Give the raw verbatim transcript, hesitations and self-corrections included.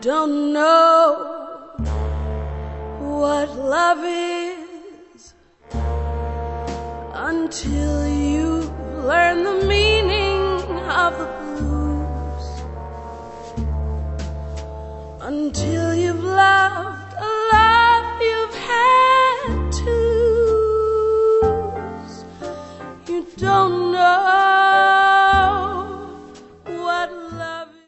don't know what love is until you learn the meaning of the blues, until you've loved a love you've had to lose. You don't know